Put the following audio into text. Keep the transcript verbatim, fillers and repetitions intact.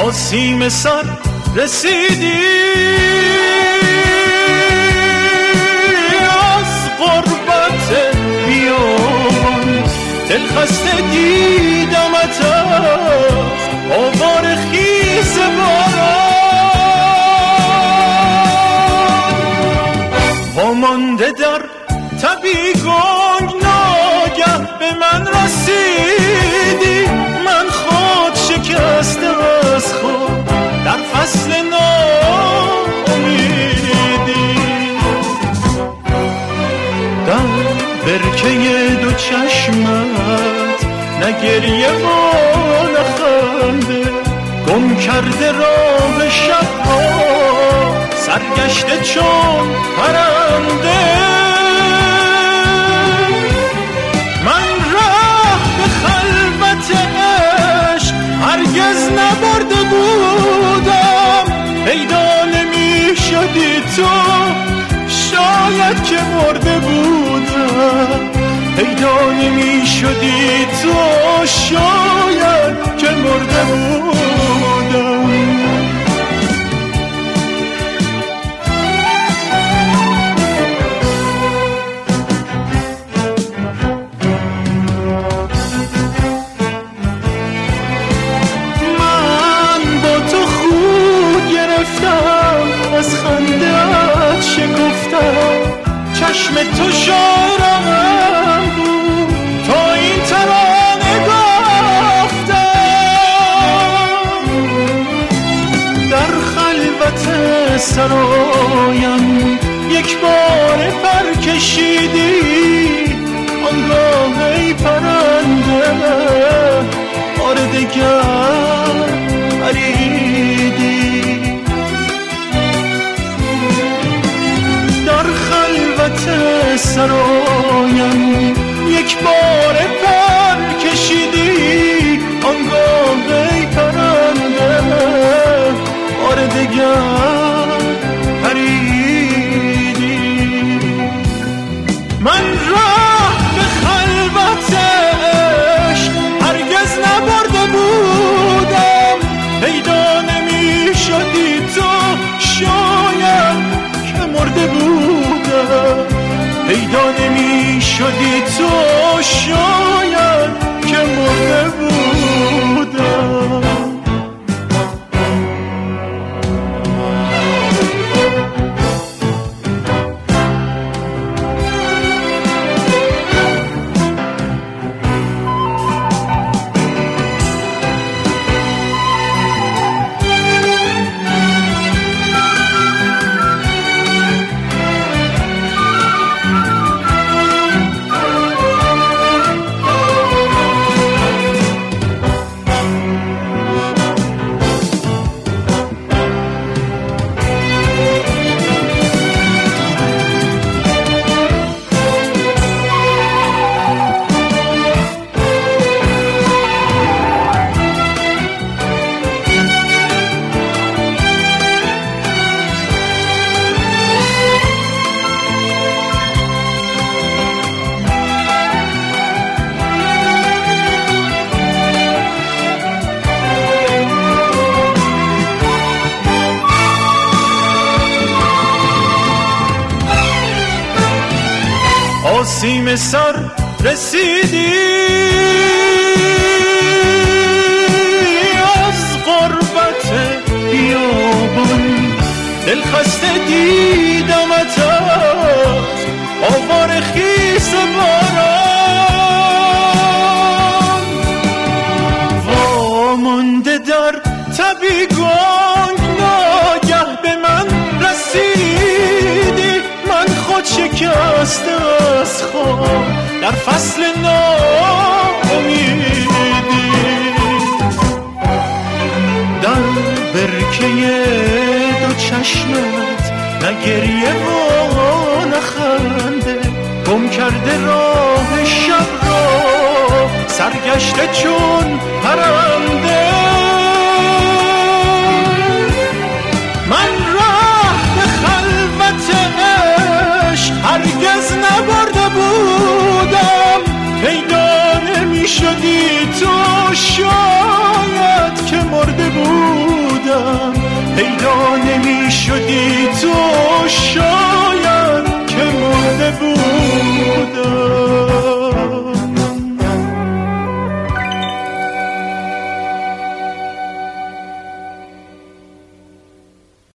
آسیم سر رسیدی از غربت بیابان، دلخسته دیدمت از آوار خیز باران، وامانده در تبی گنگ ناگه به من رسیدی، من خود شکسته از خود در فصل ناامیدی، در برکه دو چشمت نه گریه و نه خنده، گم کرده راه شب را سرگشته چون پرنده، من راه به خلوت عشق هرگز نبرده بودم، پیدا نمی شدی تو شاید که مرده بودم، پیدا نمی شدی تو شاید که مرده بودم. من با تو خود گرفتم، از خنده‌ات شکفتم، چشم تو شاعرم بود تا این ترانه گفتم، در خلوت سرایم یک بار پر کشیدی، آنگاه ای پرنده بار دگر پریدی، در خلوت سرایم یک بار پر کشیدی، آنگاه ای پرنده بار دگر پریدی، من راه به خلوت عشق هرگز نبرده بودم، پیدا نمی شدی تو شاید که مرده بودم، پیدا نمی شدی تو شاید که مرده بودم. آسیم سر رسیدی از غربت بیابان، دلخسته دیدمت از آوار خیس باران، وامانده در تبی گنگ ناگه به من رسیدی، من خود شکسته از خود در فصل ناامیدی، در برکه دو چشمت نه گریه و نه خنده، گم کرده راه شب را سرگشته چون پرنده، من راه به خلوت عشق هرگز نبرده بودم، پیدا نمی شدی تو شاید که مرده بود. پیدا نمی شدی تو